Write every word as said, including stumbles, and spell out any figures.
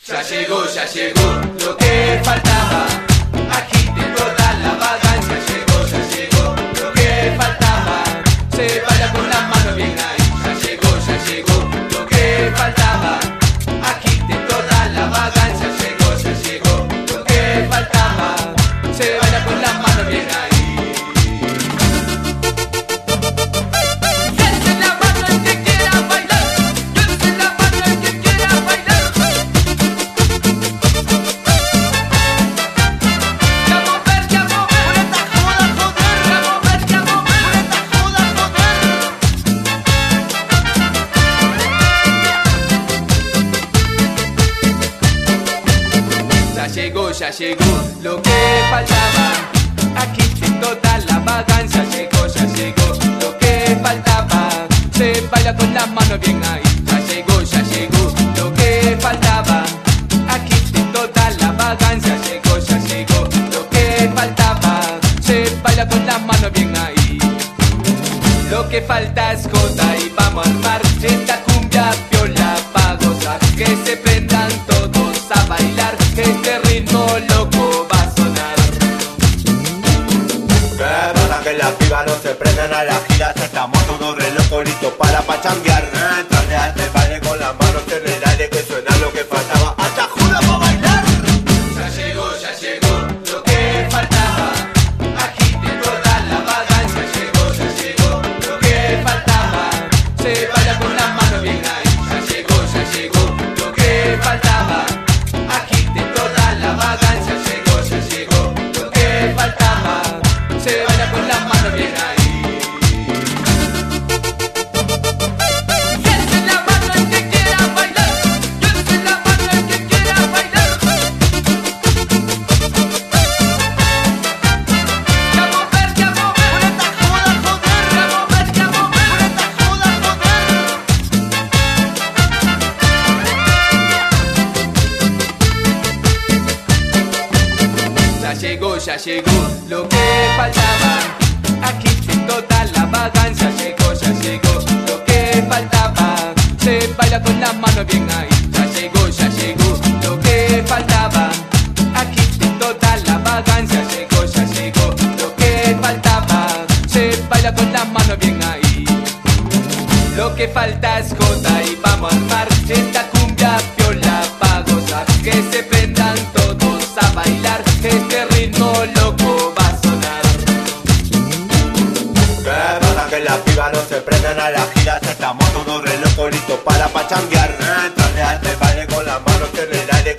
Ya llegó, ya llegó lo que faltaba. Agite toda la vagancia. Llegó, ya llegó lo que faltaba. Se baila con las manos bien ahí. Ya llegó, ya llegó lo que faltaba. Agite toda la vagancia. Llegó, ya llegó lo que faltaba. Se baila con las manos bien ahí. Llegó, ya llegó lo que faltaba. Aquí toda la vagancia. Llegó, ya llegó lo que faltaba. Se baila con las manos bien ahí. Ya llegó, ya llegó lo que faltaba. Aquí toda la vagancia. Llegó, ya llegó lo que faltaba. Se baila con las manos bien ahí. Lo que falta es joda y vamos a armar esta cumbia piola pa' gozar. Que se prendan todos a bailar. Este ritmo loco va a sonar. Que para que las pibas no se prendan a las giras. Estamos todos re locos listos para pachanguear. Entrale a este baile con las manos en el aire. Que suena lo que faltaba. ¡Hasta jura para bailar! Ya llegó, ya llegó lo que faltaba. Agite toda la vagancia. Llegó, ya llegó lo que faltaba. Se baila con las manos bien ahí. Ya llegó, ya llegó lo que faltaba. Agite toda la vagancia. Llegó, ya llegó lo que faltaba. Se baila con las manos bien ahí. Ya llegó, ya llegó lo que faltaba. Aquí toda la vagancia. Llegó, ya llegó lo que faltaba. Se baila con las manos bien ahí. Ya llegó, ya llegó lo que faltaba. Aquí toda la vagancia. Llegó, ya llegó lo que faltaba. Se baila con las manos bien ahí. Lo que falta es joda y vamos a armar esta cumbia piola pa' gozar. Que se prendan todos a bailar. Este ritmo loco va a sonar. Que para que las pibas no se prendan a las giras. Estamos todos re locos listos para pachanguear. Entrale a este baile con las manos en el aire.